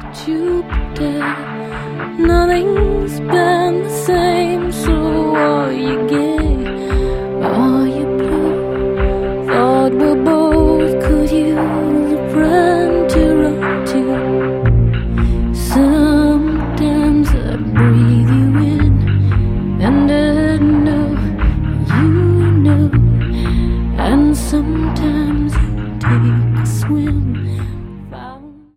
Jupiter. Nothing's been the same, so what you get?